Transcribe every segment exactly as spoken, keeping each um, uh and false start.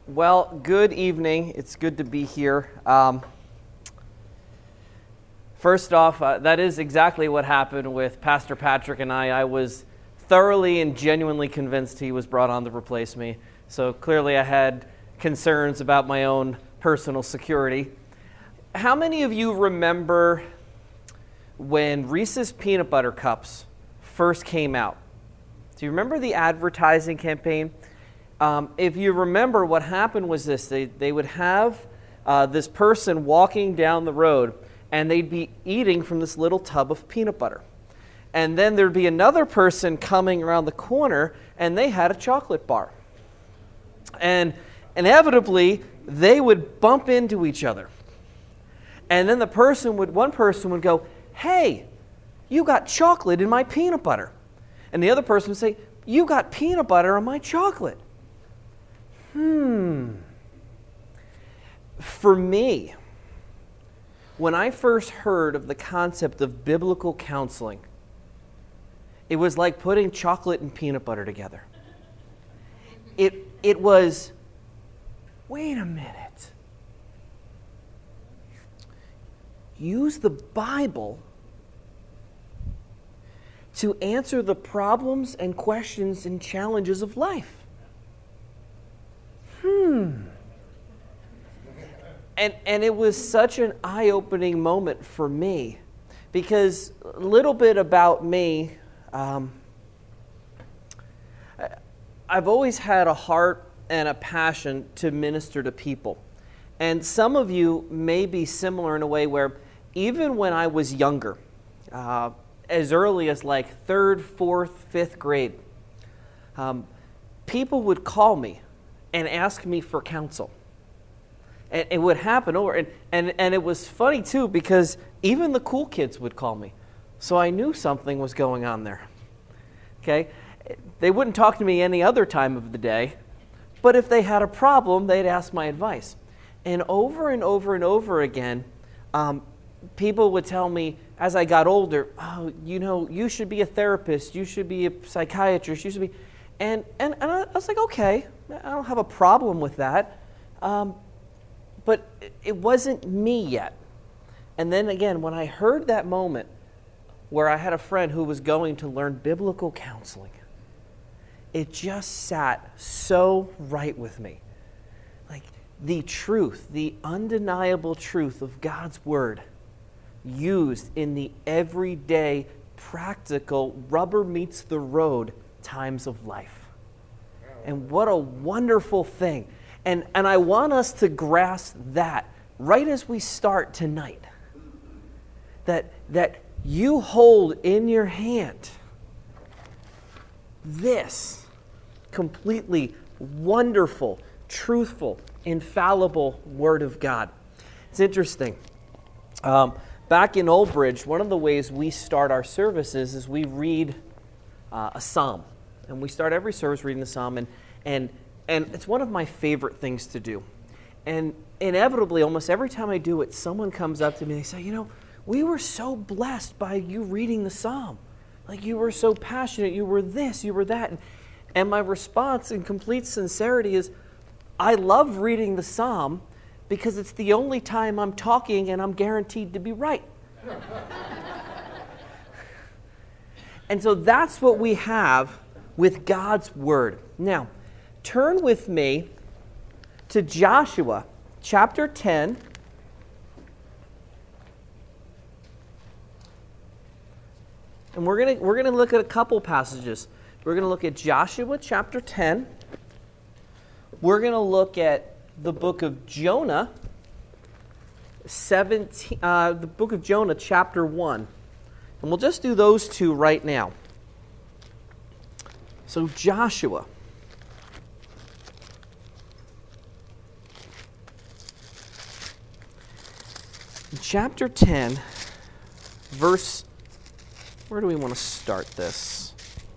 Well, good evening. It's good to be here. Um, first off, uh, that is exactly what happened with Pastor Patrick and I. I was thoroughly and genuinely convinced he was brought on to replace me. So clearly I had concerns about my own personal security. How many of you remember when Reese's Peanut Butter Cups first came out? Do you remember the advertising campaign? Um, if you remember, what happened was this. They, they would have uh, this person walking down the road, and they'd be eating from this little tub of peanut butter. And then there'd be another person coming around the corner, and they had a chocolate bar. And inevitably, they would bump into each other. And then the person would, one person would go, "Hey, you got chocolate in my peanut butter." And the other person would say, "You got peanut butter on my chocolate." Hmm. For me, when I first heard of the concept of biblical counseling, it was like putting chocolate and peanut butter together. It, it was, wait a minute. Use the Bible to answer the problems and questions and challenges of life. Hmm. And, and it was such an eye-opening moment for me, because a little bit about me, um, I've always had a heart and a passion to minister to people. And some of you may be similar in a way where even when I was younger, uh, as early as like third, fourth, fifth grade, um, people would call me and ask me for counsel. And it would happen over, and, and, and it was funny too, because even the cool kids would call me. So I knew something was going on there. Okay? They wouldn't talk to me any other time of the day, but if they had a problem, they'd ask my advice. And over and over and over again, um, people would tell me as I got older, "Oh, you know, you should be a therapist, you should be a psychiatrist, you should be," and, and, and I was like, okay, I don't have a problem with that. Um, but it wasn't me yet. And then again, when I heard that moment where I had a friend who was going to learn biblical counseling, it just sat so right with me. Like the truth, the undeniable truth of God's Word used in the everyday, practical, rubber meets the road times of life. And what a wonderful thing. And, and I want us to grasp that right as we start tonight. That, that you hold in your hand this completely wonderful, truthful, infallible Word of God. It's interesting. Um, back in Old Bridge, one of the ways we start our services is we read uh, a psalm. And we start every service reading the psalm, and, and, and it's one of my favorite things to do. And inevitably, almost every time I do it, someone comes up to me and they say, "You know, we were so blessed by you reading the psalm. Like, you were so passionate, you were this, you were that." And, and my response in complete sincerity is, I love reading the psalm because it's the only time I'm talking and I'm guaranteed to be right. And so that's what we have with God's Word. Now, turn with me to Joshua chapter ten. And we're going to we're going to look at a couple passages. We're going to look at Joshua chapter ten. We're going to look at the book of Jonah, seventeen, uh, the book of Jonah chapter one. And we'll just do those two right now. So Joshua. Chapter ten, verse, where do we want to start this?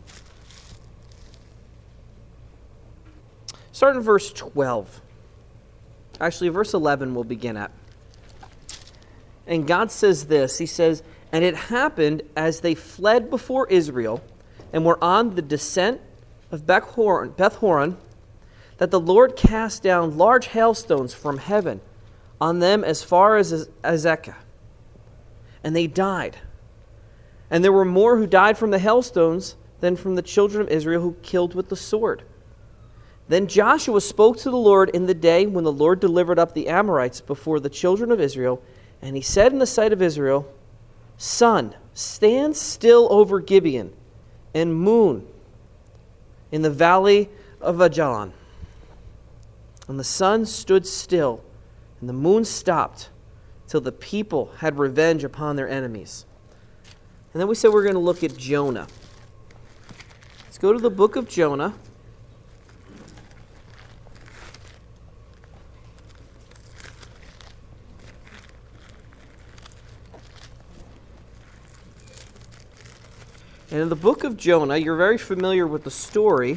Start in verse twelve. Actually, verse eleven we'll begin at. And God says this, He says, "And it happened as they fled before Israel and were on the descent of Beth Horon, that the Lord cast down large hailstones from heaven on them as far as Azekah, and they died. And there were more who died from the hailstones than from the children of Israel who killed with the sword. Then Joshua spoke to the Lord in the day when the Lord delivered up the Amorites before the children of Israel, and he said in the sight of Israel, Sun, stand still over Gibeon, and moon in the valley of Ajalon. And the sun stood still, and the moon stopped, till the people had revenge upon their enemies. And then we said we're going to look at Jonah. Let's go to the book of Jonah. And in the book of Jonah, you're very familiar with the story.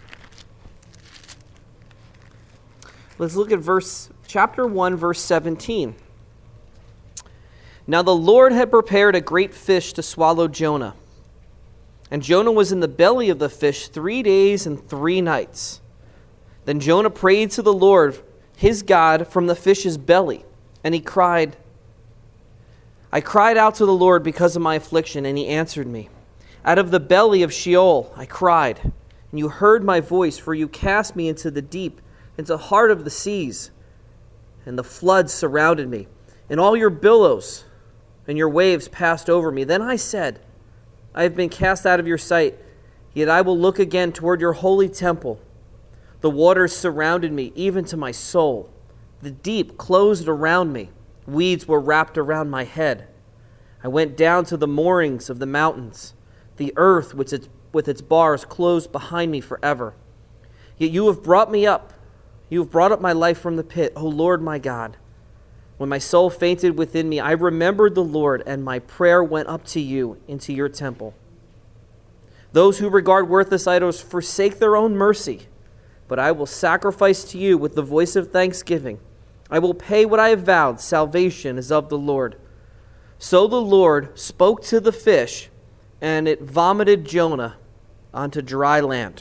Let's look at verse chapter one, verse seventeen. Now the Lord had prepared a great fish to swallow Jonah. And Jonah was in the belly of the fish three days and three nights. Then Jonah prayed to the Lord, his God, from the fish's belly. And he cried, I cried out to the Lord because of my affliction, and he answered me. Out of the belly of Sheol I cried, and you heard my voice, for you cast me into the deep, into the heart of the seas, and the floods surrounded me, and all your billows and your waves passed over me. Then I said, I have been cast out of your sight, yet I will look again toward your holy temple. The waters surrounded me, even to my soul. The deep closed around me. Weeds were wrapped around my head. I went down to the moorings of the mountains. The earth with its, with its bars closed behind me forever. Yet you have brought me up. You have brought up my life from the pit, O Lord my God. When my soul fainted within me, I remembered the Lord, and my prayer went up to you into your temple. Those who regard worthless idols forsake their own mercy, but I will sacrifice to you with the voice of thanksgiving. I will pay what I have vowed. Salvation is of the Lord. So the Lord spoke to the fish, and it vomited Jonah onto dry land.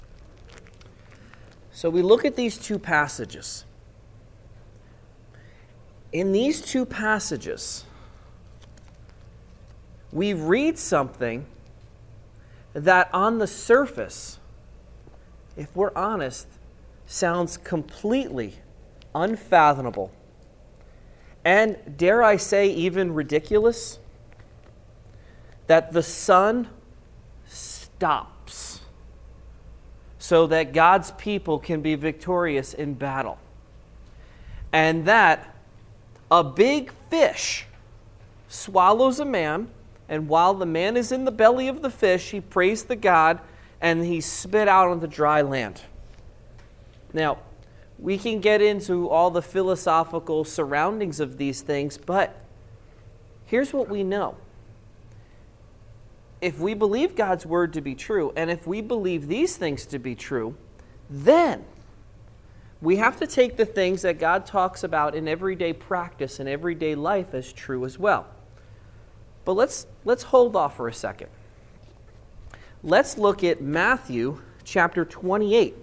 So we look at these two passages. In these two passages, we read something that on the surface, if we're honest, sounds completely unfathomable. And dare I say, even ridiculous. That the sun stops so that God's people can be victorious in battle. And that a big fish swallows a man, and while the man is in the belly of the fish, he prays to God, and he's spit out on the dry land. Now, we can get into all the philosophical surroundings of these things, but here's what we know. If we believe God's word to be true, and if we believe these things to be true, then we have to take the things that God talks about in everyday practice and everyday life as true as well. But let's let's hold off for a second. Let's look at Matthew chapter twenty-eight.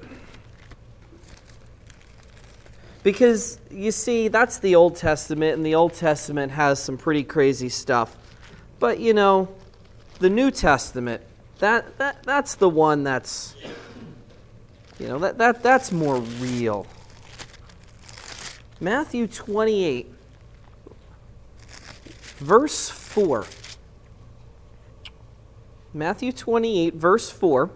Because, you see, that's the Old Testament, and the Old Testament has some pretty crazy stuff. But, you know, the New Testament, that, that that's the one that's, you know, that, that that's more real. Matthew twenty-eight, verse four. Matthew twenty-eight, verse four.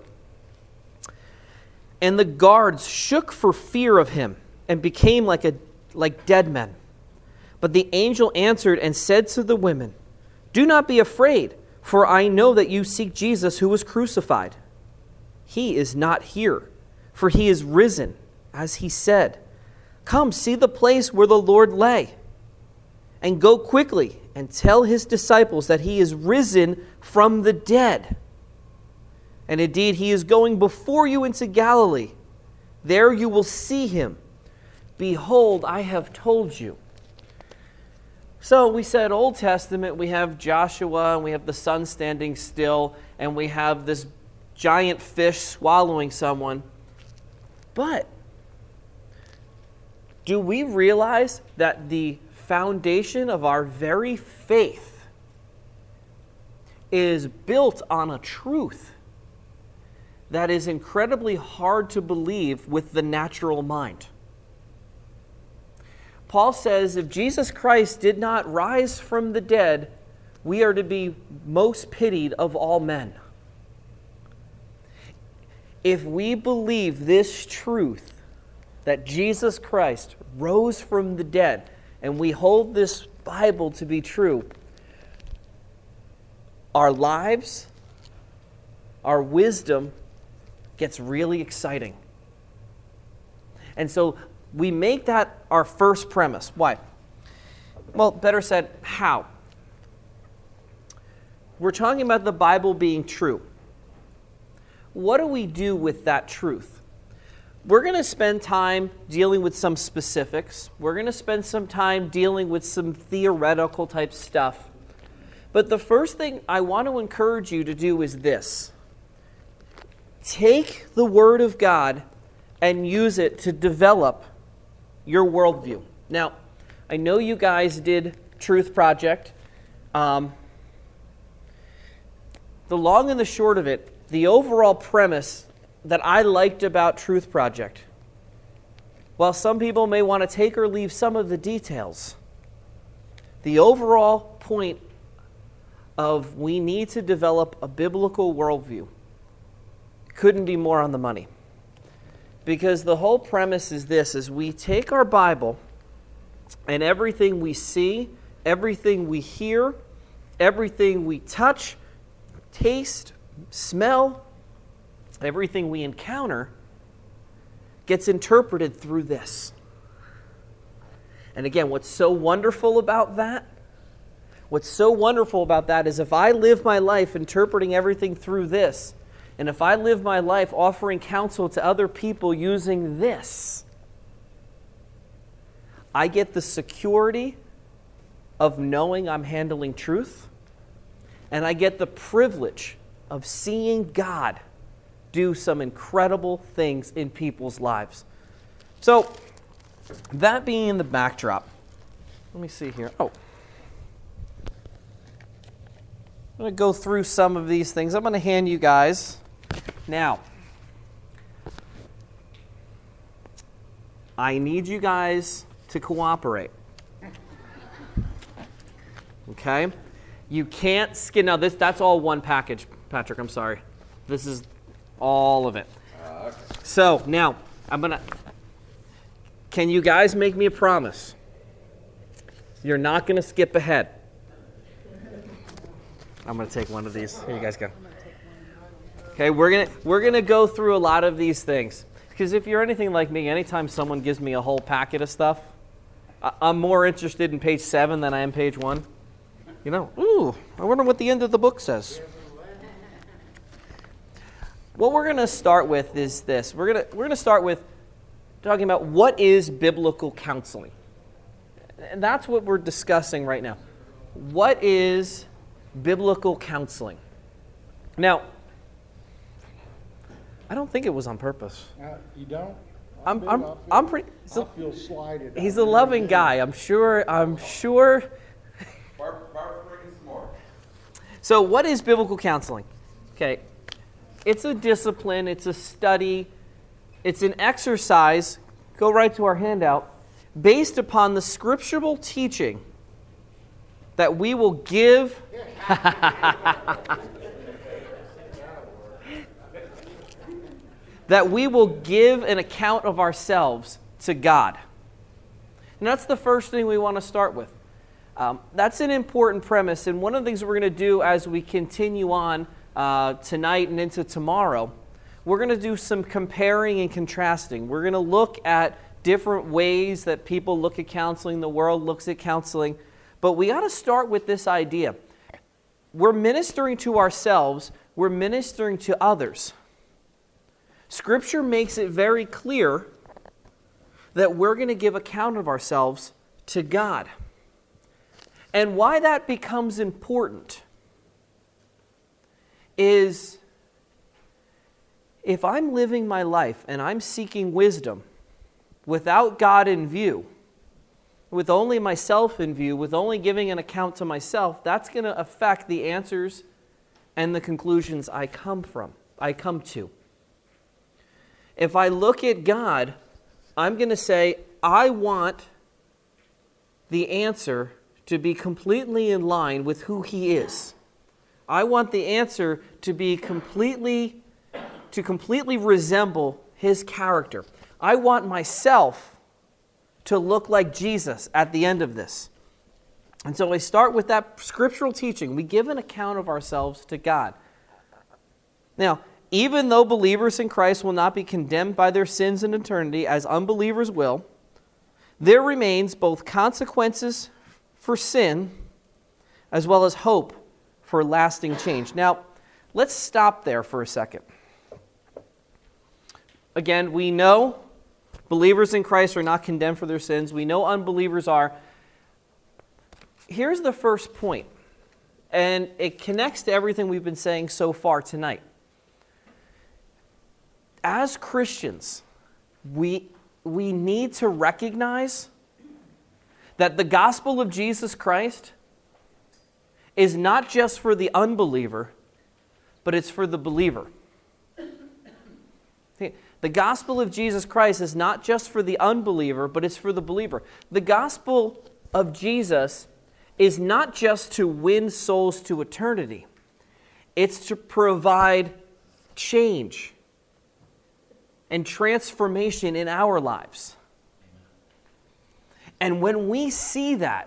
And the guards shook for fear of him and became like a like dead men. But the angel answered and said to the women, do not be afraid, for I know that you seek Jesus who was crucified. He is not here, for he is risen, as he said. Come, see the place where the Lord lay, and go quickly and tell his disciples that he is risen from the dead. And indeed, he is going before you into Galilee. There you will see him. Behold, I have told you. So we said Old Testament, we have Joshua, and we have the sun standing still, and we have this giant fish swallowing someone. But do we realize that the foundation of our very faith is built on a truth that is incredibly hard to believe with the natural mind? Paul says if Jesus Christ did not rise from the dead, we are to be most pitied of all men. If we believe this truth, that Jesus Christ rose from the dead, and we hold this Bible to be true, our lives, our wisdom gets really exciting. And so we make that our first premise. Why? Well, better said, how? We're talking about the Bible being true. What do we do with that truth? We're going to spend time dealing with some specifics. We're going to spend some time dealing with some theoretical type stuff. But the first thing I want to encourage you to do is this. Take the Word of God and use it to develop your worldview. Now, I know you guys did Truth Project. Um, the long and the short of it, the overall premise that I liked about Truth Project, while some people may want to take or leave some of the details, the overall point of we need to develop a biblical worldview couldn't be more on the money. Because the whole premise is this, is we take our Bible and everything we see, everything we hear, everything we touch, taste, smell, everything we encounter gets interpreted through this. And again, what's so wonderful about that? What's so wonderful about that is if I live my life interpreting everything through this, and if I live my life offering counsel to other people using this, I get the security of knowing I'm handling truth, and I get the privilege of seeing God do some incredible things in people's lives. So, that being the backdrop, let me see here. Oh. I'm going to go through some of these things. I'm going to hand you guys. Now, I need you guys to cooperate. Okay? You can't skin. Now, this that's all one package, Patrick. I'm sorry. This is all of it. Uh, okay. So, now, I'm going to... Can you guys make me a promise? You're not going to skip ahead. I'm going to take one of these. Here you guys go. Okay, we're going to we're going to go through a lot of these things. Because if you're anything like me, anytime someone gives me a whole packet of stuff, I'm more interested in page seven than I am page one. You know, ooh, I wonder what the end of the book says. What we're going to start with is this. We're going to we're going to start with talking about what is biblical counseling. And that's what we're discussing right now. What is biblical counseling? Now, I don't think it was on purpose. Uh, you don't? I'm feel, I'm feel, I'm pretty. I feel slighted. He's a loving guy. I'm sure. I'm sure. So, what is biblical counseling? Okay, it's a discipline. It's a study. It's an exercise. Go right to our handout. Based upon the scriptural teaching that we will give. that we will give an account of ourselves to God. And that's the first thing we want to start with. Um, that's an important premise, and one of the things we're going to do as we continue on uh, tonight and into tomorrow, we're going to do some comparing and contrasting. We're going to look at different ways that people look at counseling, the world looks at counseling, but we got to start with this idea. We're ministering to ourselves, we're ministering to others. Scripture makes it very clear that we're going to give account of ourselves to God. And why that becomes important is if I'm living my life and I'm seeking wisdom, without God in view, with only myself in view, with only giving an account to myself, that's going to affect the answers and the conclusions I come from, I come to. If I look at God, I'm going to say, I want the answer to be completely in line with who He is. I want the answer to be completely, to completely resemble His character. I want myself to look like Jesus at the end of this. And so I start with that scriptural teaching. We give an account of ourselves to God. Now, even though believers in Christ will not be condemned by their sins in eternity, as unbelievers will, there remains both consequences for sin as well as hope for lasting change. Now, let's stop there for a second. Again, we know believers in Christ are not condemned for their sins. We know unbelievers are. Here's the first point, and it connects to everything we've been saying so far tonight. As Christians, we, we need to recognize that the gospel of Jesus Christ is not just for the unbeliever, but it's for the believer. The gospel of Jesus Christ is not just for the unbeliever, but it's for the believer. The gospel of Jesus is not just to win souls to eternity. It's to provide change and transformation in our lives. And when we see that,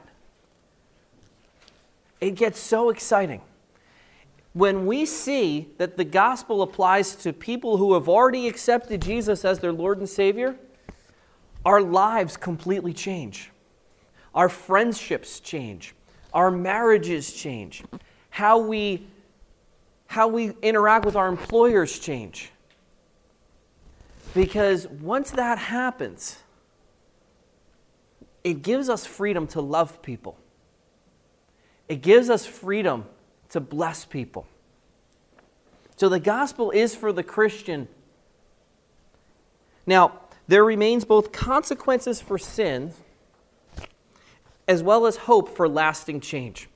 it gets so exciting. When we see that the gospel applies to people who have already accepted Jesus as their Lord and Savior, our lives completely change. Our friendships change. Our marriages change. How we, how we interact with our employers change. Because once that happens, it gives us freedom to love people. It gives us freedom to bless people. So the gospel is for the Christian. Now, there remains both consequences for sin as well as hope for lasting change.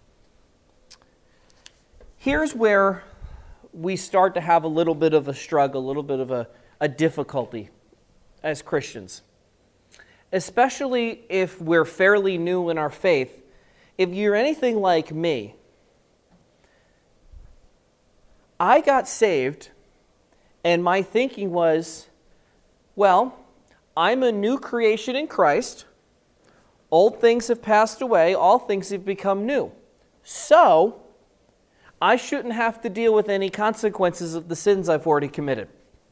Here's where we start to have a little bit of a struggle, a little bit of a, a difficulty as Christians. Especially if we're fairly new in our faith. If you're anything like me, I got saved, and my thinking was, well, I'm a new creation in Christ. Old things have passed away. All things have become new. So, I shouldn't have to deal with any consequences of the sins I've already committed.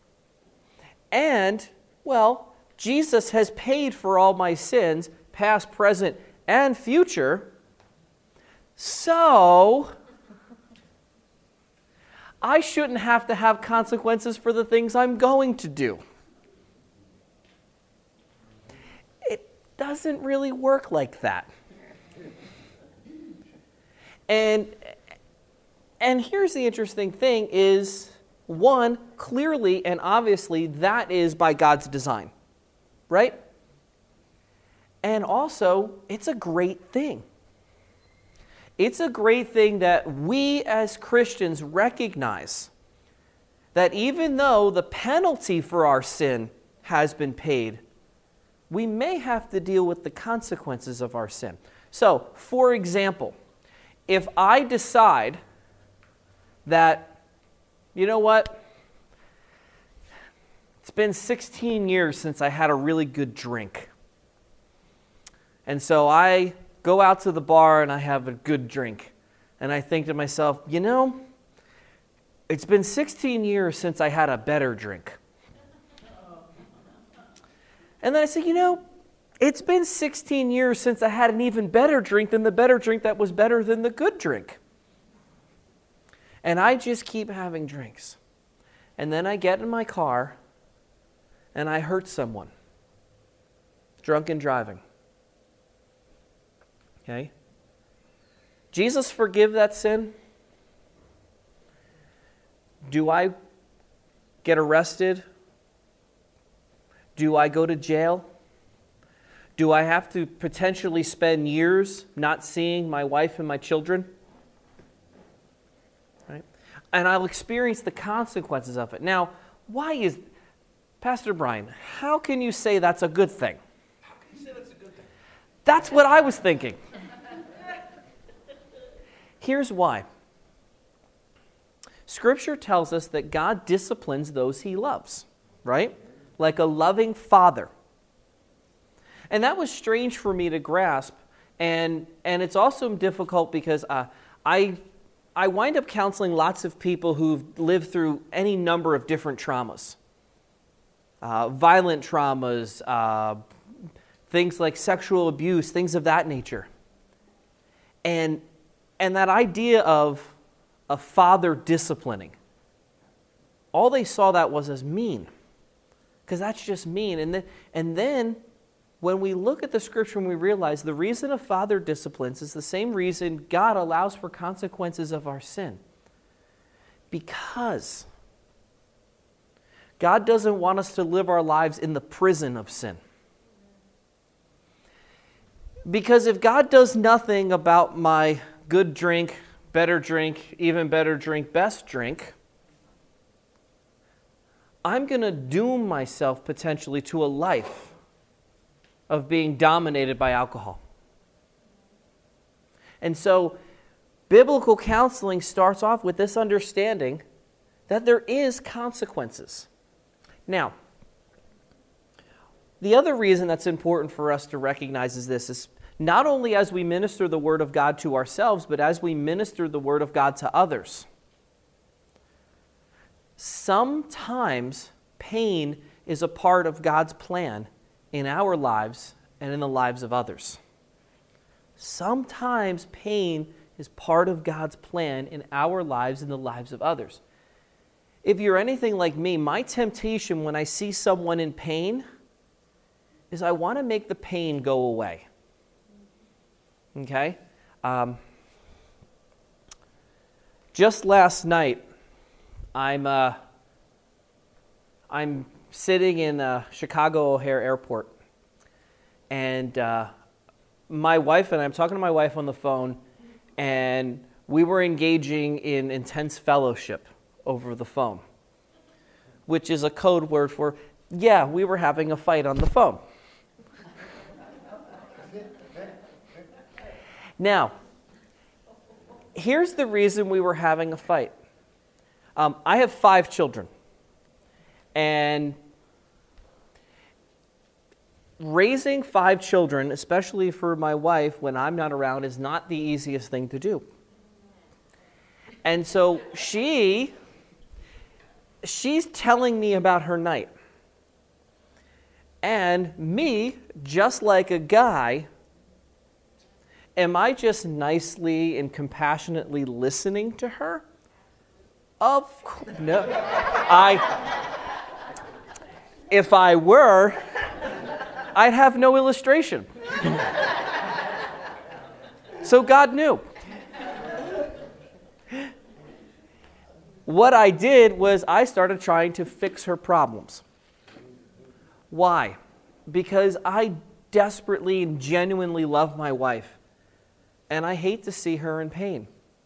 And, well, Jesus has paid for all my sins, past, present, and future. So, I shouldn't have to have consequences for the things I'm going to do. It doesn't really work like that. And, and here's the interesting thing is, one, clearly and obviously that is by God's design, right? And also, it's a great thing. It's a great thing that we as Christians recognize that even though the penalty for our sin has been paid, we may have to deal with the consequences of our sin. So, for example, if I decide that, you know what, it's been sixteen years since I had a really good drink. And so I go out to the bar and I have a good drink. And I think to myself, you know, it's been sixteen years since I had a better drink. And then I say, you know, it's been sixteen years since I had an even better drink than the better drink that was better than the good drink. And I just keep having drinks. And then I get in my car and I hurt someone. Drunken driving. Okay? Jesus forgive that sin? Do I get arrested? Do I go to jail? Do I have to potentially spend years not seeing my wife and my children? Right? And I'll experience the consequences of it. Now, why is, Pastor Brian, how can you say that's a good thing? How can you say that's a good thing? That's what I was thinking. Here's why. Scripture tells us that God disciplines those he loves, right? Like a loving father. And that was strange for me to grasp, and and it's also difficult because uh, I I wind up counseling lots of people who've lived through any number of different traumas, uh, violent traumas, uh, things like sexual abuse, things of that nature, and and that idea of a father disciplining, all they saw that was as mean, because that's just mean, and then and then. When we look at the scripture and we realize the reason a father disciplines is the same reason God allows for consequences of our sin. Because God doesn't want us to live our lives in the prison of sin. Because if God does nothing about my good drink, better drink, even better drink, best drink, I'm going to doom myself potentially to a life of being dominated by alcohol. And so, biblical counseling starts off with this understanding that there is consequences. Now, the other reason that's important for us to recognize is this, is not only as we minister the Word of God to ourselves, but as we minister the Word of God to others. Sometimes pain is a part of God's plan in our lives and in the lives of others. Sometimes pain is part of God's plan in our lives and the lives of others. If you're anything like me, my temptation when I see someone in pain is I want to make the pain go away. Okay? Um, just last night, I'm uh, I'm sitting in uh, Chicago O'Hare Airport, and uh, my wife and I, I'm talking to my wife on the phone, and we were engaging in intense fellowship over the phone, which is a code word for, yeah, we were having a fight on the phone. Now, here's the reason we were having a fight. Um, I have five children. And raising five children, especially for my wife when I'm not around, is not the easiest thing to do. And so she, she's telling me about her night. And me, just like a guy, am I just nicely and compassionately listening to her? Of course, no. I... If I were, I'd have no illustration. So God knew. What I did was I started trying to fix her problems. Why? Because I desperately and genuinely love my wife, and I hate to see her in pain.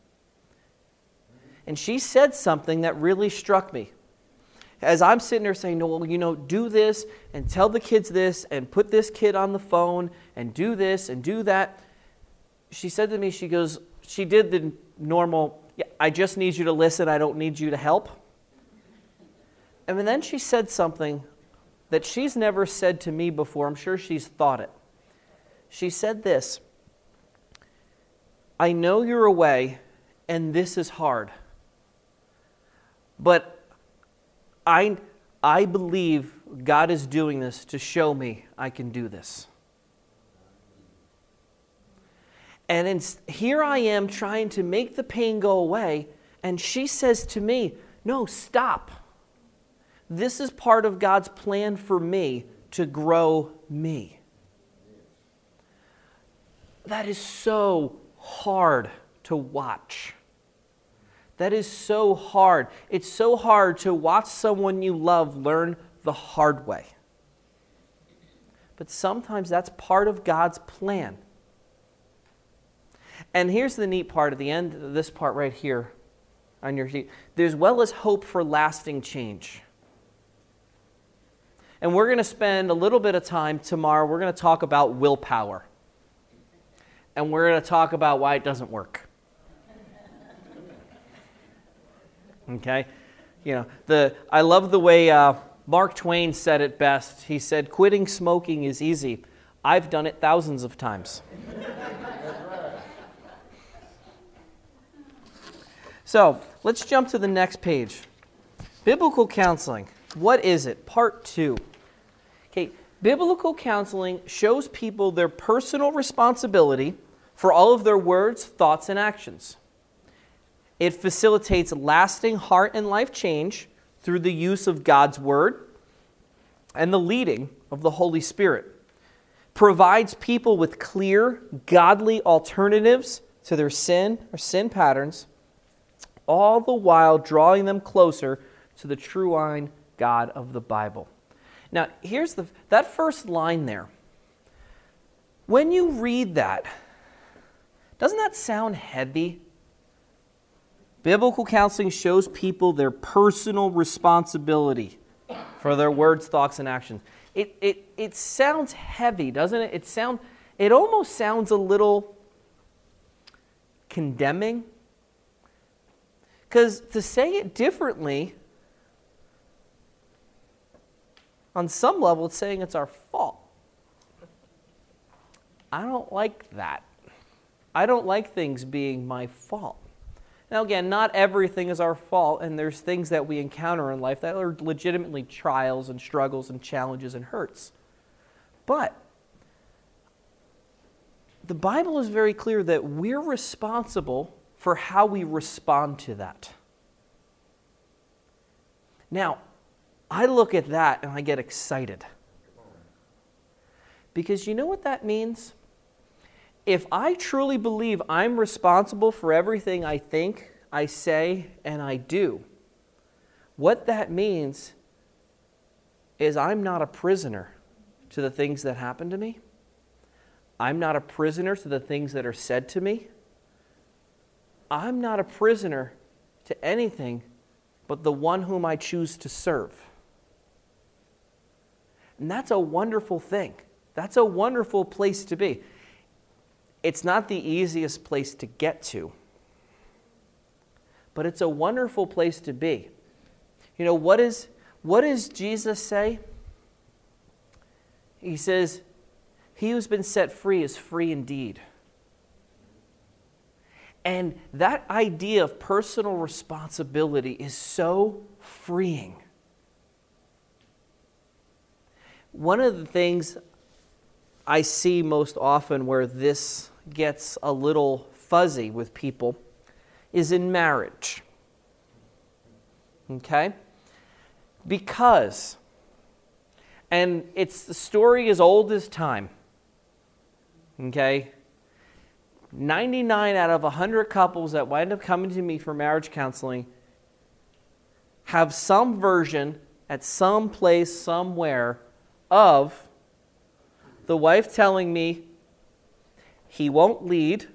And she said something that really struck me. As I'm sitting there saying, no, well, you know, do this and tell the kids this and put this kid on the phone and do this and do that. She said to me, she goes, she did the normal, yeah, I just need you to listen, I don't need you to help. And then she said something that she's never said to me before. I'm sure she's thought it. She said this, I know you're away and this is hard, but I, I believe God is doing this to show me I can do this. And in, here I am trying to make the pain go away, and she says to me, no, stop. This is part of God's plan for me to grow me. That is so hard to watch. That is so hard. It's so hard to watch someone you love learn the hard way. but sometimes that's part of God's plan. And here's the neat part at the end of this part right here on your sheet. There's well as hope for lasting change. And we're going to spend a little bit of time tomorrow. We're going to talk about willpower. And we're going to talk about why it doesn't work. Okay? You know, the I love the way uh, Mark Twain said it best. He said, quitting smoking is easy. I've done it thousands of times. So, let's jump to the next page. Biblical counseling. What is it? Part two. Okay, biblical counseling shows people their personal responsibility for all of their words, thoughts, and actions. It facilitates lasting heart and life change through the use of God's Word and the leading of the Holy Spirit. Provides people with clear, godly alternatives to their sin or sin patterns, all the while drawing them closer to the true vine God of the Bible. Now, here's the that first line there. When you read that, doesn't that sound heavy? Biblical counseling shows people their personal responsibility for their words, thoughts, and actions. It it it sounds heavy, doesn't it? It sound it almost sounds a little condemning. Because to say it differently, on some level, it's saying it's our fault. I don't like that. I don't like things being my fault. Now again, not everything is our fault, and there's things that we encounter in life that are legitimately trials and struggles and challenges and hurts. But the Bible is very clear that we're responsible for how we respond to that. Now, I look at that and I get excited. Because you know what that means? If I truly believe I'm responsible for everything I think, I say, and I do, what that means is I'm not a prisoner to the things that happen to me. I'm not a prisoner to the things that are said to me. I'm not a prisoner to anything but the one whom I choose to serve. And that's a wonderful thing. That's a wonderful place to be. It's not the easiest place to get to, but it's a wonderful place to be. You know, what is what does Jesus say? He says, he who's been set free is free indeed. And that idea of personal responsibility is so freeing. One of the things I see most often where this gets a little fuzzy with people is in marriage. Okay? Because, and it's the story as old as time. Okay? ninety-nine out of one hundred couples that wind up coming to me for marriage counseling have some version at some place, somewhere, of the wife telling me he won't lead,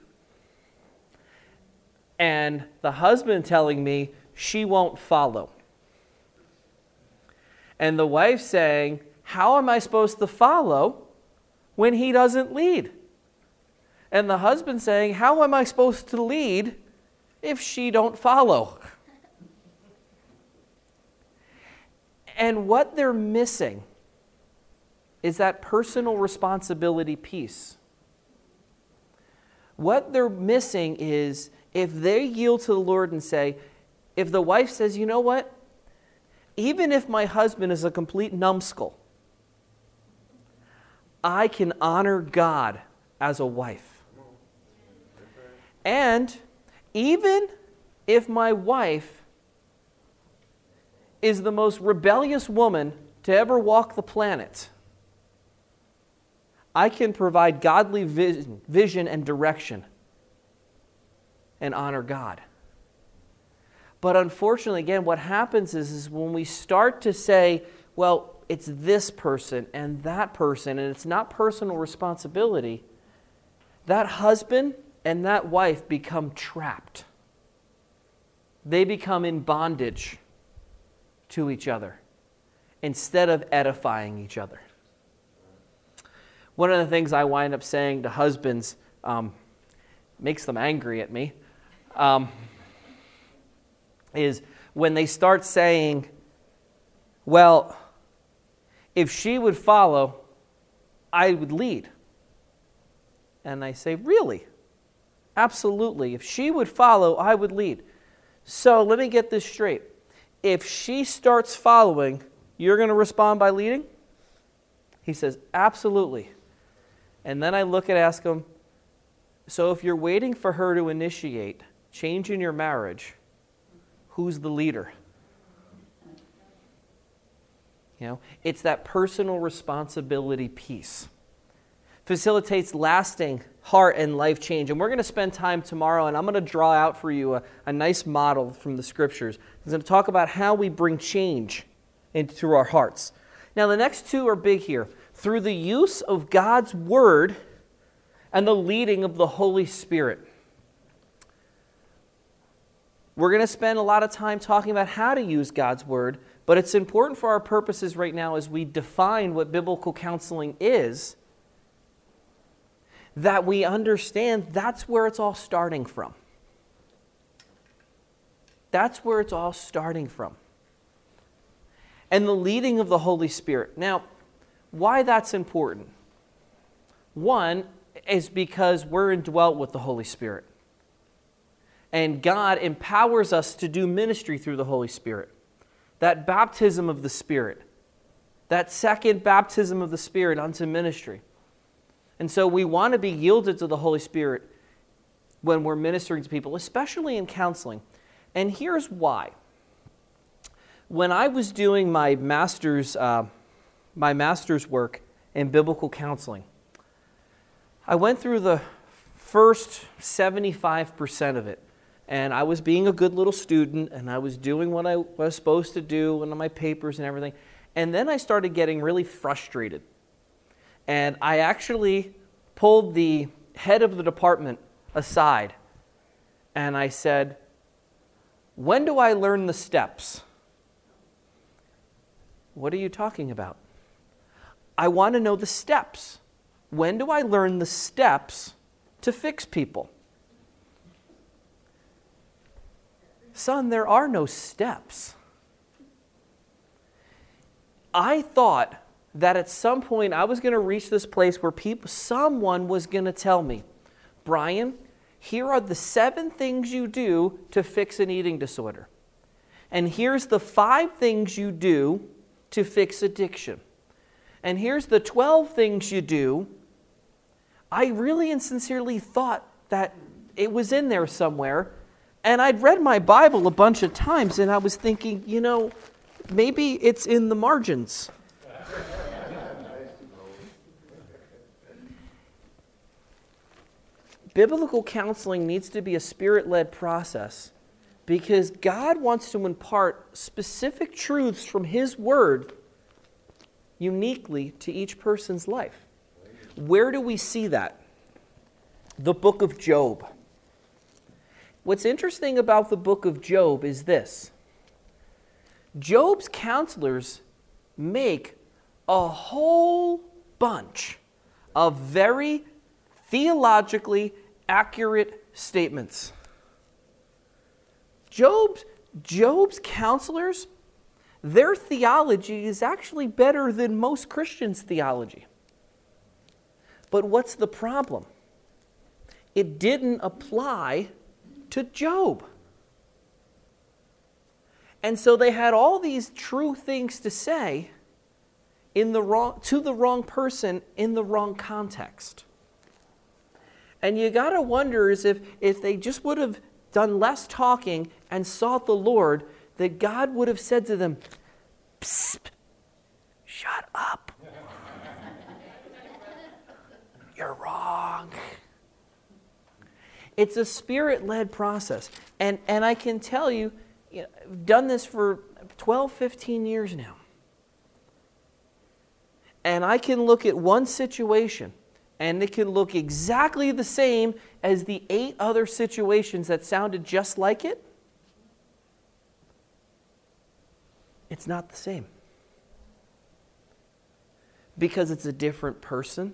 and the husband telling me she won't follow. And the wife saying, how am I supposed to follow when he doesn't lead? And the husband saying, how am I supposed to lead if she don't follow? And what they're missing is that personal responsibility piece. What they're missing is if they yield to the Lord and say, if the wife says, you know what? Even if my husband is a complete numbskull, I can honor God as a wife. And even if my wife is the most rebellious woman to ever walk the planet, I can provide godly vision, vision and direction and honor God. But unfortunately, again, what happens is, is when we start to say, well, it's this person and that person, and it's not personal responsibility, that husband and that wife become trapped. They become in bondage to each other instead of edifying each other. One of the things I wind up saying to husbands um, makes them angry at me, um, is when they start saying, well, if she would follow, I would lead. And I say, really? Absolutely. If she would follow, I would lead. So let me get this straight. If she starts following, you're going to respond by leading? He says, absolutely. And then I look and ask him, so if you're waiting for her to initiate change in your marriage, who's the leader? You know, it's that personal responsibility piece. Facilitates lasting heart and life change. And we're going to spend time tomorrow, and I'm going to draw out for you a, a nice model from the Scriptures. I'm going to talk about how we bring change into our hearts. Now, the next two are big here. Through the use of God's Word and the leading of the Holy Spirit. We're going to spend a lot of time talking about how to use God's Word, but it's important for our purposes right now as we define what biblical counseling is, that we understand that's where it's all starting from. That's where it's all starting from. And the leading of the Holy Spirit. Now, why that's important? One is because we're indwelt with the Holy Spirit. And God empowers us to do ministry through the Holy Spirit. That baptism of the Spirit. That second baptism of the Spirit unto ministry. And so we want to be yielded to the Holy Spirit when we're ministering to people, especially in counseling. And here's why. When I was doing my master's, uh, my master's work in biblical counseling, I went through the first seventy-five percent of it. And I was being a good little student, and I was doing what I was supposed to do, and my papers and everything. And then I started getting really frustrated. And I actually pulled the head of the department aside, and I said, when do I learn the steps? What are you talking about? I want to know the steps. When do I learn the steps to fix people? Son, there are no steps. I thought that at some point I was going to reach this place where people, someone was going to tell me, Brian, here are the seven things you do to fix an eating disorder. And here's the five things you do to fix addiction. And here's the twelve things you do. I really and sincerely thought that it was in there somewhere. And I'd read my Bible a bunch of times, and I was thinking, you know, maybe it's in the margins. Biblical counseling needs to be a Spirit-led process because God wants to impart specific truths from His Word uniquely to each person's life. Where do we see that? The book of Job. What's interesting about the book of Job is this. Job's counselors make a whole bunch of very theologically accurate statements. Job's, Job's counselors, their theology is actually better than most Christians' theology. But what's the problem? It didn't apply to Job. And so they had all these true things to say in the wrong, to the wrong person in the wrong context. And you got to wonder is if, if they just would have done less talking and sought the Lord, that God would have said to them, psst, shut up. You're wrong. It's a Spirit-led process. And, and I can tell you, you know, I've done this for twelve, fifteen years now. And I can look at one situation, and it can look exactly the same as the eight other situations that sounded just like it. It's not the same. Because it's a different person.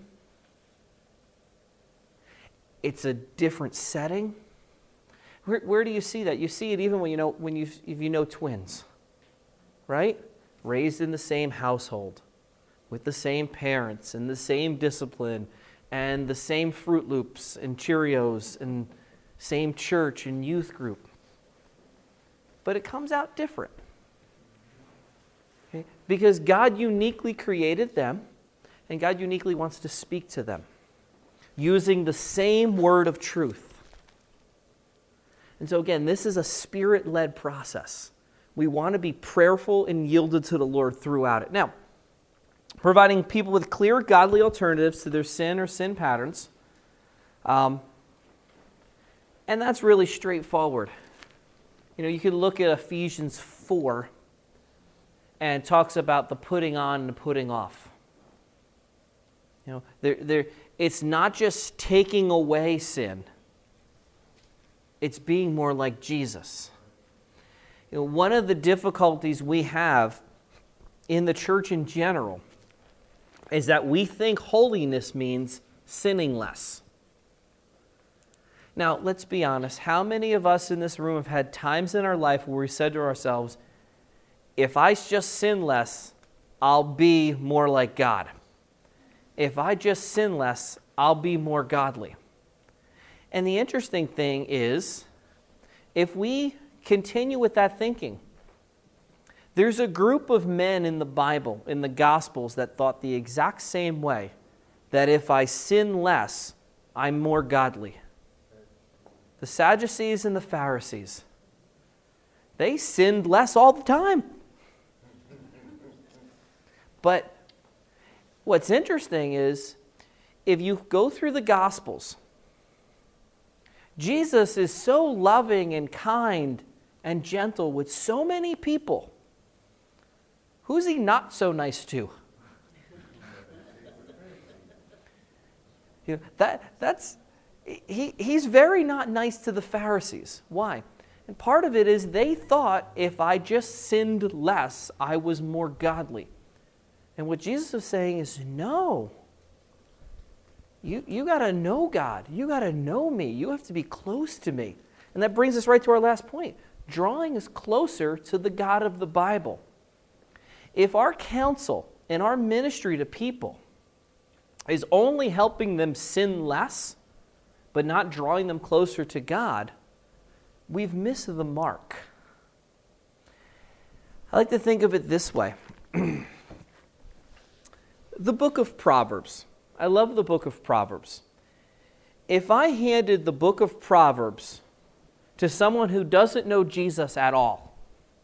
It's a different setting. Where, where do you see that? You see it even when you know when you if you know twins, right? Raised in the same household, with the same parents and the same discipline, and the same Fruit Loops and Cheerios and same church and youth group. But it comes out different. Okay? Because God uniquely created them, and God uniquely wants to speak to them, using the same word of truth. And so again, this is a Spirit-led process. We want to be prayerful and yielded to the Lord throughout it. Now, providing people with clear, godly alternatives to their sin or sin patterns. Um, and that's really straightforward. You know, you can look at Ephesians four, and it talks about the putting on and the putting off. You know, there, there, it's not just taking away sin. It's being more like Jesus. You know, one of the difficulties we have in the church in general is that we think holiness means sinning less. Now, let's be honest. How many of us in this room have had times in our life where we said to ourselves, if I just sin less, I'll be more like God. If I just sin less, I'll be more godly. And the interesting thing is, if we continue with that thinking, there's a group of men in the Bible, in the Gospels, that thought the exact same way, that if I sin less, I'm more godly. The Sadducees and the Pharisees, they sinned less all the time. But what's interesting is, if you go through the Gospels, Jesus is so loving and kind and gentle with so many people. Who's he not so nice to? You know, that, that's, he, he's very not nice to the Pharisees. Why? And part of it is they thought if I just sinned less, I was more godly. And what Jesus is saying is, no. You, you got to know God. You got to know me. You have to be close to me. And that brings us right to our last point. Drawing us closer to the God of the Bible. If our counsel and our ministry to people is only helping them sin less, but not drawing them closer to God, we've missed the mark. I like to think of it this way. The book of Proverbs. I love the book of Proverbs. If I handed the book of Proverbs to someone who doesn't know Jesus at all,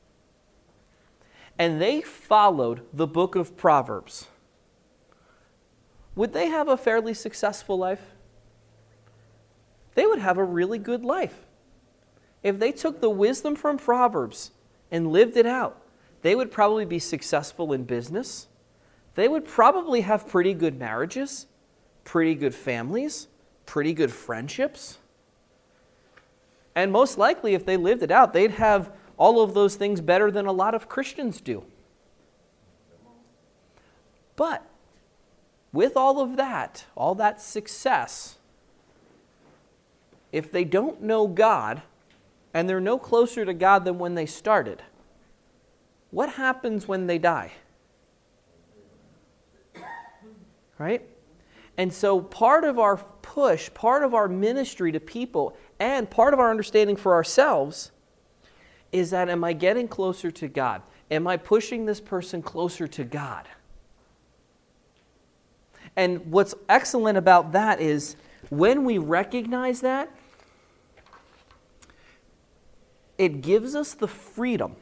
and they followed the book of Proverbs, would they have a fairly successful life? They would have a really good life. If they took the wisdom from Proverbs and lived it out, they would probably be successful in business. They would probably have pretty good marriages, pretty good families, pretty good friendships. And most likely, if they lived it out, they'd have all of those things better than a lot of Christians do. But with all of that, all that success, if they don't know God, and they're no closer to God than when they started, what happens when they die? Right? And so part of our push, part of our ministry to people, and part of our understanding for ourselves is that, am I getting closer to God? Am I pushing this person closer to God? And what's excellent about that is when we recognize that, it gives us the freedom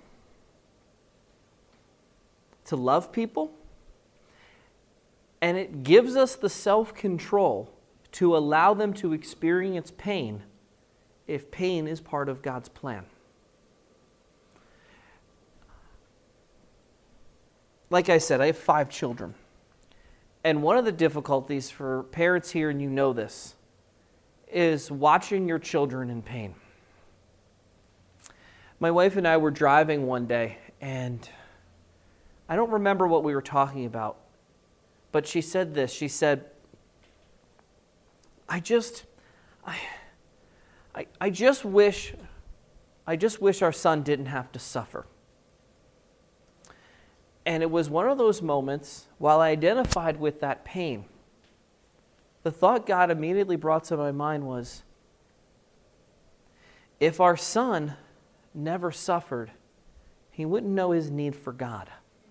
to love people, and it gives us the self-control to allow them to experience pain if pain is part of God's plan. Like I said, I have five children. And one of the difficulties for parents here, and you know this, is watching your children in pain. My wife and I were driving one day, and I don't remember what we were talking about, but she said this. She said, I just, I, I, I just wish, I just wish our son didn't have to suffer. And it was one of those moments, while I identified with that pain, the thought God immediately brought to my mind was, if our son never suffered, he wouldn't know his need for God.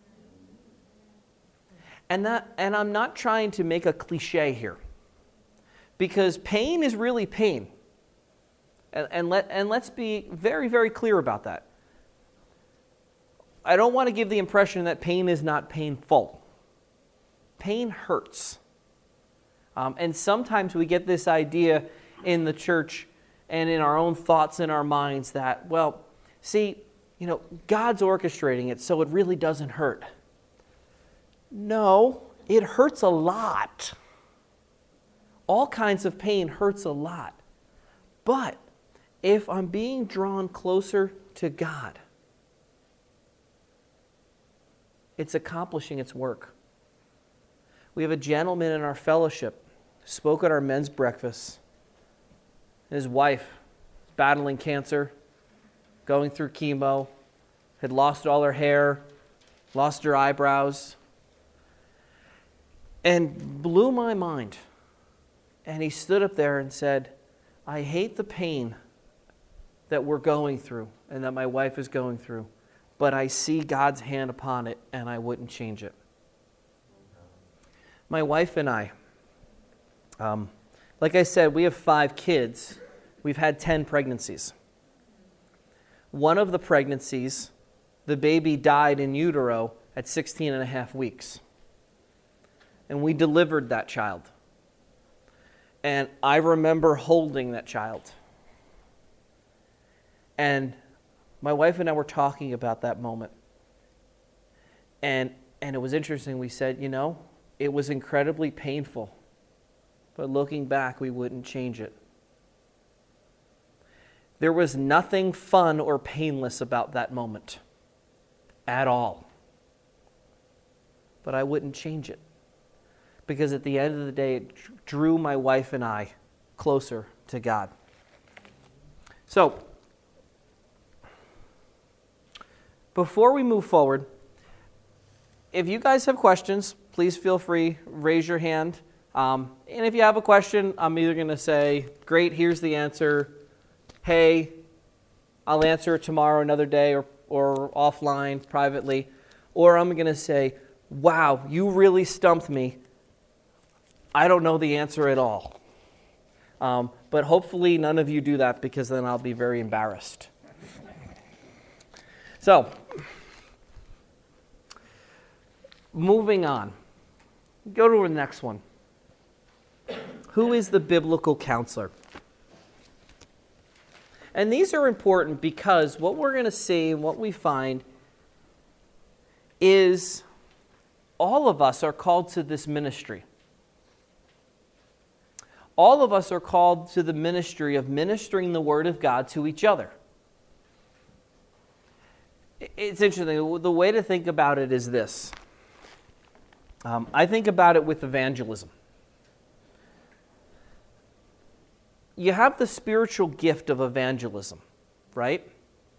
And that, and I'm not trying to make a cliche here, because pain is really pain. And, and, let, and let's be very, very clear about that. I don't want to give the impression that pain is not painful. Pain hurts. Um, and sometimes we get this idea in the church and in our own thoughts in our minds that, well, see, you know, God's orchestrating it, so it really doesn't hurt. No, it hurts a lot. All kinds of pain hurts a lot. But if I'm being drawn closer to God, it's accomplishing its work. We have a gentleman in our fellowship, spoke at our men's breakfast. His wife, battling cancer, going through chemo, had lost all her hair, lost her eyebrows, and blew my mind. And he stood up there and said, I hate the pain that we're going through and that my wife is going through, but I see God's hand upon it and I wouldn't change it. My wife and I, um, like I said, we have five kids. We've had ten pregnancies. One of the pregnancies, the baby died in utero at sixteen and a half weeks. And we delivered that child. And I remember holding that child. And my wife and I were talking about that moment. And, and it was interesting. We said, you know, it was incredibly painful. But looking back, we wouldn't change it. There was nothing fun or painless about that moment at all. But I wouldn't change it. Because at the end of the day, it drew my wife and I closer to God. So, before we move forward, if you guys have questions, please feel free, raise your hand. Um, and if you have a question, I'm either going to say, great, here's the answer. Hey, I'll answer it tomorrow, another day, or, or offline, privately. Or I'm going to say, wow, you really stumped me. I don't know the answer at all. Um, but hopefully none of you do that, because then I'll be very embarrassed. So, moving on. Go to the next one. Who is the biblical counselor? And these are important because what we're going to see and what we find is all of us are called to this ministry. All of us are called to the ministry of ministering the Word of God to each other. It's interesting. The way to think about it is this. Um, I think about it with evangelism. You have the spiritual gift of evangelism, right?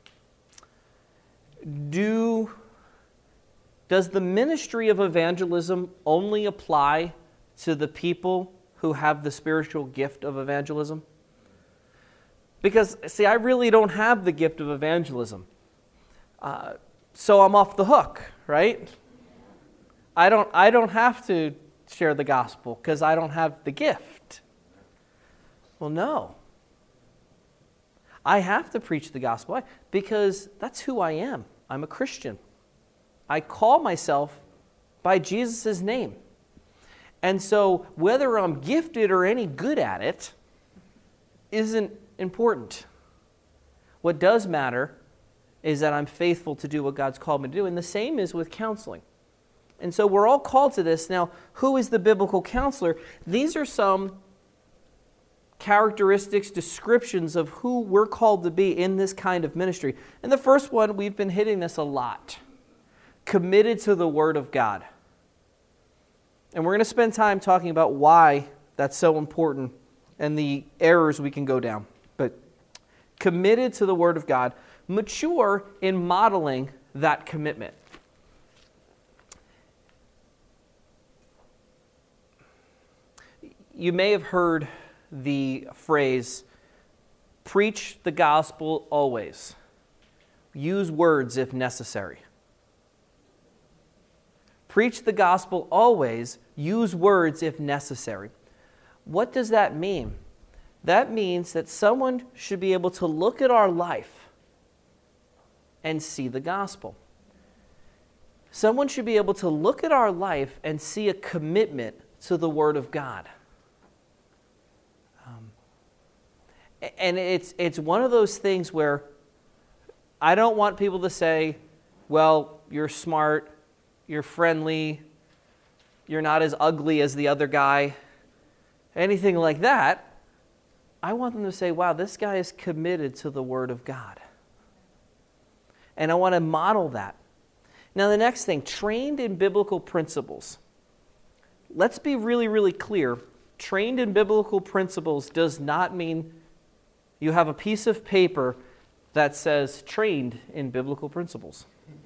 Do, does the ministry of evangelism only apply to the people who have the spiritual gift of evangelism? Because, see, I really don't have the gift of evangelism. Uh, so I'm off the hook, right? I don't, I don't have to share the gospel because I don't have the gift. Well, no. I have to preach the gospel. Why? Because that's who I am. I'm a Christian. I call myself by Jesus' name. And so whether I'm gifted or any good at it isn't important. What does matter is that I'm faithful to do what God's called me to do. And the same is with counseling. And so we're all called to this. Now, who is the biblical counselor? These are some characteristics, descriptions of who we're called to be in this kind of ministry. And the first one, we've been hitting this a lot. Committed to the Word of God. And we're going to spend time talking about why that's so important and the errors we can go down. But committed to the Word of God, mature in modeling that commitment. You may have heard the phrase, preach the gospel always. Use words if necessary. Preach the gospel always. Use words if necessary. What does that mean? That means that someone should be able to look at our life and see the gospel. Someone should be able to look at our life and see a commitment to the Word of God. Um, and it's it's one of those things where I don't want people to say, well, you're smart, you're friendly, you're not as ugly as the other guy, anything like that. I want them to say, wow, this guy is committed to the Word of God. And I want to model that. Now the next thing, trained in biblical principles. Let's be really, really clear. Trained in biblical principles does not mean you have a piece of paper that says trained in biblical principles.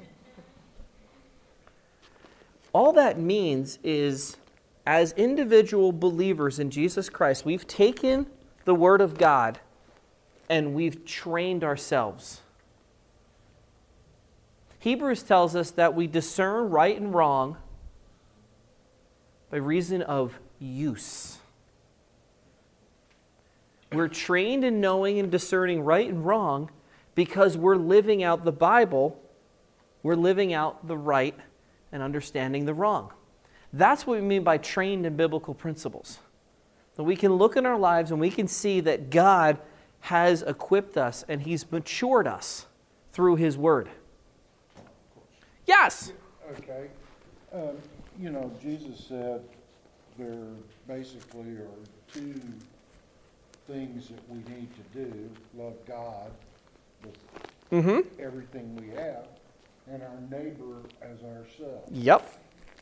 All that means is, as individual believers in Jesus Christ, we've taken the Word of God and we've trained ourselves. Hebrews tells us that we discern right and wrong by reason of use. We're trained in knowing and discerning right and wrong because we're living out the Bible. We're living out the right and understanding the wrong. That's what we mean by trained in biblical principles. That we can look in our lives and we can see that God has equipped us and He's matured us through His Word. Yes? Okay. Um, you know, Jesus said there basically are two things that we need to do. Love God with Mm-hmm. everything we have, and our neighbor as ourselves. Yep.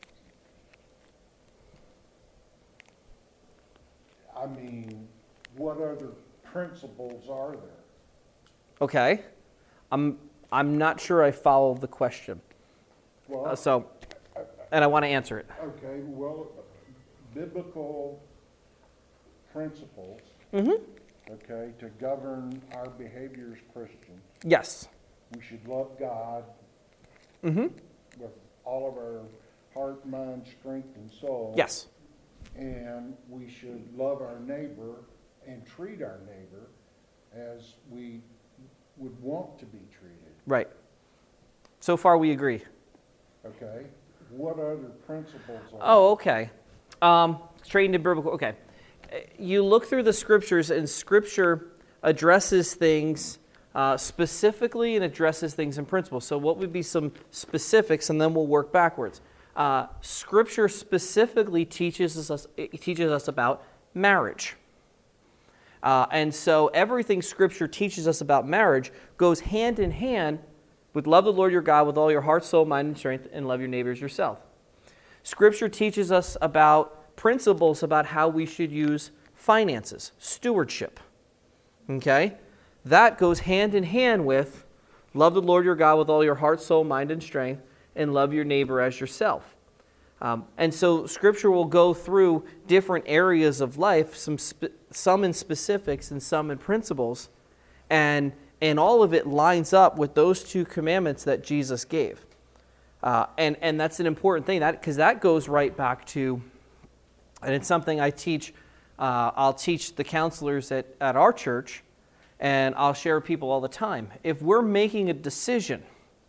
I mean, what other principles are there? Okay. I'm I'm not sure I follow the question. Well, Uh, so, and I want to answer it. okay, well, biblical principles, Mm-hmm. okay, to govern our behavior as Christians. Yes. We should love God Mm-hmm. with all of our heart, mind, strength, and soul. Yes. And we should love our neighbor and treat our neighbor as we would want to be treated. Right. So far we agree. Okay? What other principles are Oh, okay. Um, trained in biblical, okay. You look through the scriptures, and scripture addresses things uh, specifically and addresses things in principle. So what would be some specifics, and then we'll work backwards. Uh, scripture specifically teaches us, it teaches us about marriage. Uh, and so everything Scripture teaches us about marriage goes hand in hand with love the Lord your God with all your heart, soul, mind, and strength, and love your neighbors yourself. Scripture teaches us about principles about how we should use finances, stewardship. Okay? That goes hand in hand with love the Lord your God with all your heart, soul, mind, and strength, and love your neighbor as yourself. Um, and so Scripture will go through different areas of life, some spe- some in specifics and some in principles, and and all of it lines up with those two commandments that Jesus gave. Uh, and, and that's an important thing, that because that goes right back to, and it's something I teach, uh, I'll teach the counselors at, at our church, and I'll share with people all the time. If we're making a decision,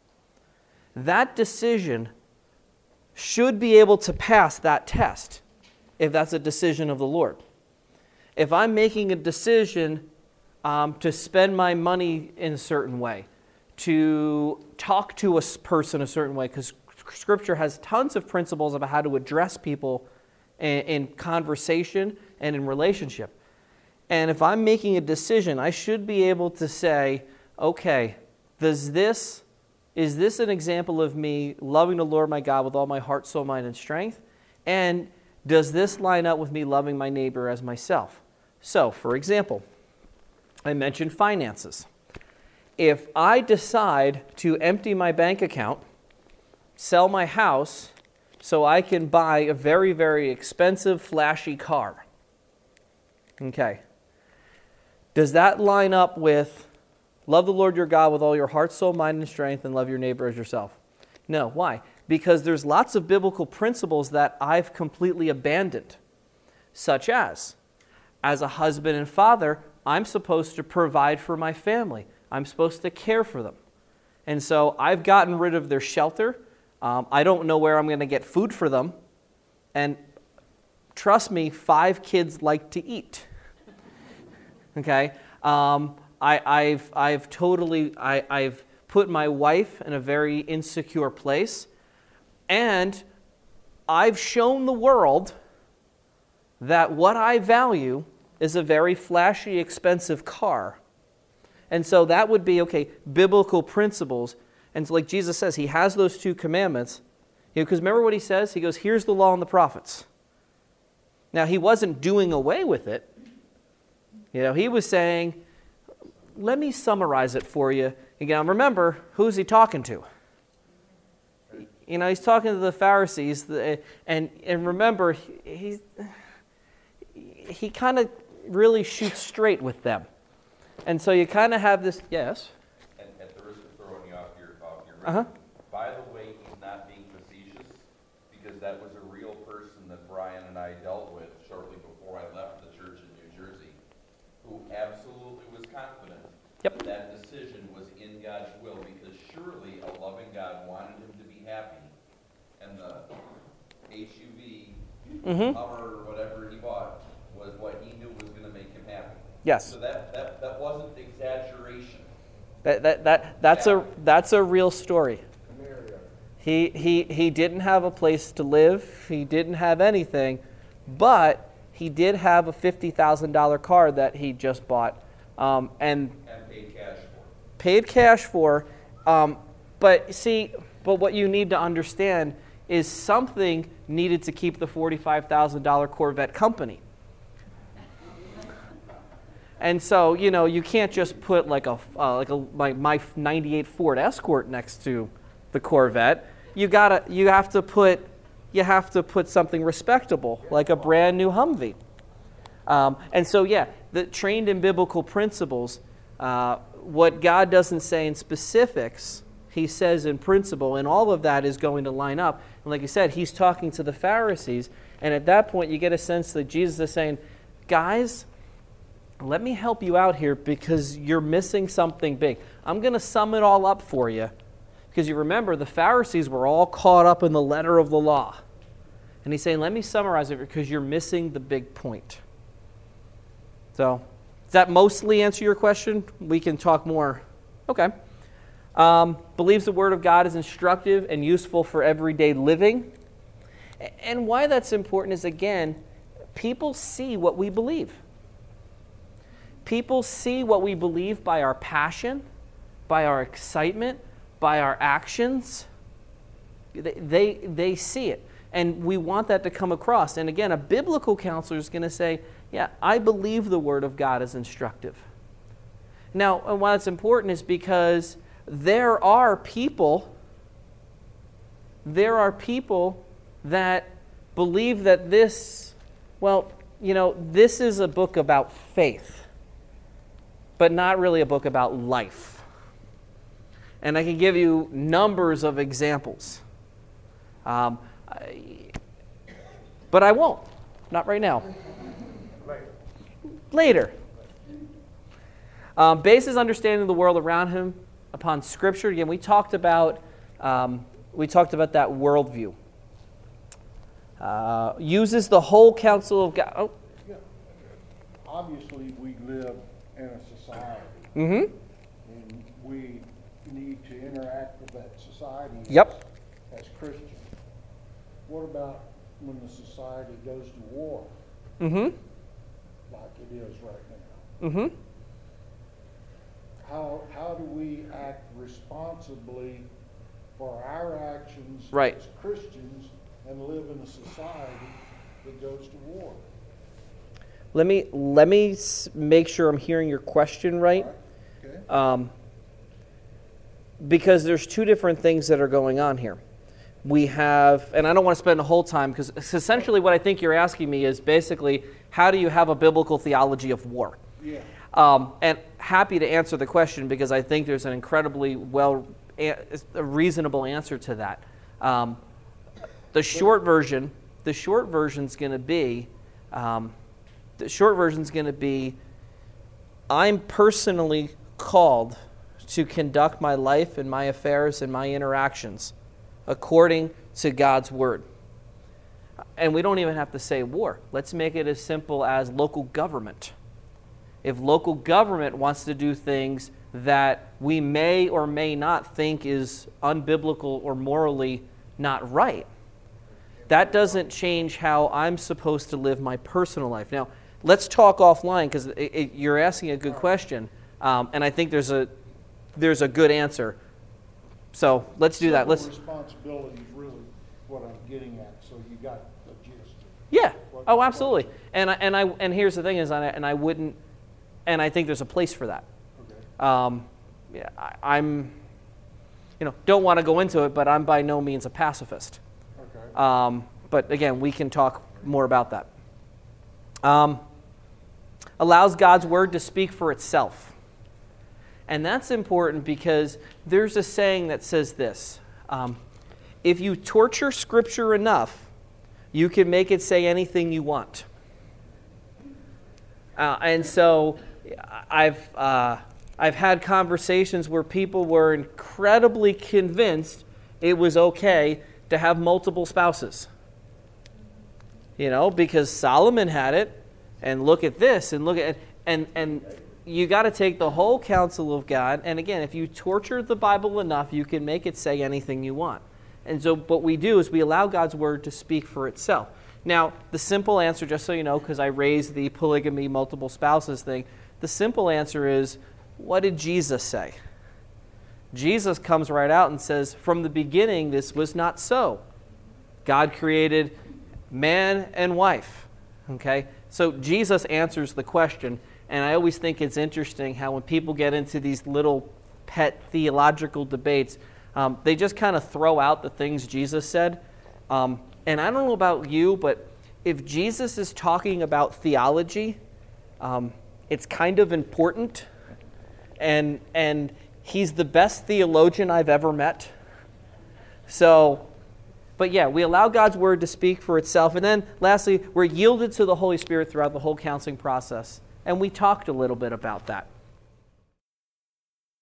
that decision should be able to pass that test if that's a decision of the Lord. If I'm making a decision um, to spend my money in a certain way, to talk to a person a certain way, because Scripture has tons of principles about how to address people in, in conversation and in relationship. And if I'm making a decision, I should be able to say, okay, does this, is this an example of me loving the Lord my God with all my heart, soul, mind, and strength? And does this line up with me loving my neighbor as myself? So, for example, I mentioned finances. If I decide to empty my bank account, sell my house, so I can buy a very, very expensive, flashy car, okay, does that line up with love the Lord your God with all your heart, soul, mind, and strength, and love your neighbor as yourself? No. Why? Because there's lots of biblical principles that I've completely abandoned, such as, as a husband and father, I'm supposed to provide for my family. I'm supposed to care for them. And so I've gotten rid of their shelter. Um, I don't know where I'm going to get food for them. And trust me, five kids like to eat. Okay? Um, I, I've, I've totally, I, I've put my wife in a very insecure place. And I've shown the world that what I value is a very flashy, expensive car. And so that would be, okay, biblical principles. And so like Jesus says, he has those two commandments. You know, because remember what he says? He goes, here's the law and the prophets. Now, he wasn't doing away with it. You know, he was saying, let me summarize it for you. Again, remember, who's he talking to? You know, he's talking to the Pharisees. And, and remember, he, he kind of really shoots straight with them. And so you kind of have this, yes? And at the risk of throwing you off your, off your uh-huh. By the way, he's not being facetious, because that was a real person that Brian and I dealt with shortly before I left the church in New Jersey, who absolutely was confident Yep. that that decision was in God's will, because surely a loving God wanted him to be happy, and the H U V, Mm-hmm. Hummer, or whatever he bought, was what he knew was going to make him happy. Yes. So that, that, that wasn't exaggeration. That, that, that, that's, a, that's a real story. He, he, he didn't have a place to live. He didn't have anything. But he did have a fifty thousand dollars car that he just bought. Um, and, And paid cash for. Paid cash for. Um, but see, but what you need to understand is something needed to keep the forty-five thousand dollars Corvette company. And so, you know, you can't just put like a uh, like a my, my ninety-eight Ford Escort next to the Corvette. You gotta you have to put you have to put something respectable, like a brand new Humvee. Um, and so, yeah, the trained in biblical principles. Uh, what God doesn't say in specifics, he says in principle, and all of that is going to line up. And like I said, he's talking to the Pharisees, and at that point, you get a sense that Jesus is saying, guys, let me help you out here because you're missing something big. I'm going to sum it all up for you. Because you remember, the Pharisees were all caught up in the letter of the law. And he's saying, let me summarize it because you're missing the big point. So, does that mostly answer your question? We can talk more. Okay. Um, believes the Word of God is instructive and useful for everyday living. And why that's important is, again, people see what we believe. People see what we believe by our passion, by our excitement, by our actions. They, they, they see it. And we want that to come across. And again, a biblical counselor is going to say, yeah, I believe the Word of God is instructive. Now, and why it's important is because there are people, there are people that believe that this, well, you know, this is a book about faith, but not really a book about life. And I can give you numbers of examples. Um, I, but I won't. Not right now. Later. Um, bases understanding the world around him upon Scripture. Again, we talked about um, we talked about that worldview. Uh, uses the whole counsel of God. Oh. Yeah. Obviously, we live in a society, Mm-hmm. and we need to interact with that society Yep. as, as Christian. What about when the society goes to war, Mm-hmm. like it is right now? Mm-hmm. How, how do we act responsibly for our actions Right. as Christians and live in a society that goes to war? Let me let me s- make sure I'm hearing your question right. Right? Okay? Um, because there's two different things that are going on here. We have, and I don't want to spend the whole time, because essentially what I think you're asking me is basically, how do you have a biblical theology of war? Yeah. Um, and happy to answer the question, because I think there's an incredibly well, a a reasonable answer to that. Um, the short version, the short version's going to be, um, the short version's going to be, I'm personally called to conduct my life and my affairs and my interactions according to God's word. And we don't even have to say war. Let's make it as simple as local government. If local government wants to do things that we may or may not think is unbiblical or morally not right, that doesn't change how I'm supposed to live my personal life. Now, let's talk offline, because you're asking a good question, um, and I think there's a there's a good answer. So let's do that. Let's. Civil responsibility is really what I'm getting at, so you got the gist. Yeah. Oh, absolutely. And I, and I and here's the thing is, I, and I wouldn't, and I think there's a place for that. Okay. Um, yeah, I, I'm, you know, don't want to go into it, but I'm by no means a pacifist. Okay. Um, but again, we can talk more about that. Um, allows God's word to speak for itself. And that's important because there's a saying that says this. Um, if you torture Scripture enough, you can make it say anything you want. Uh, and so I've, uh, I've had conversations where people were incredibly convinced it was okay to have multiple spouses. You know, because Solomon had it, and look at this, and look at, and, and you got to take the whole counsel of God. And again, if you torture the Bible enough, you can make it say anything you want. And so what we do is we allow God's word to speak for itself. Now, the simple answer, just so you know, because I raised the polygamy, multiple spouses thing, the simple answer is, what did Jesus say? Jesus comes right out and says, from the beginning, this was not so. God created man and wife. Okay? So Jesus answers the question. And I always think it's interesting how when people get into these little pet theological debates, um, they just kind of throw out the things Jesus said. Um, and I don't know about you, but if Jesus is talking about theology, um, it's kind of important. And, and he's the best theologian I've ever met. So, but yeah, we allow God's word to speak for itself. And then lastly, we're yielded to the Holy Spirit throughout the whole counseling process. And we talked a little bit about that.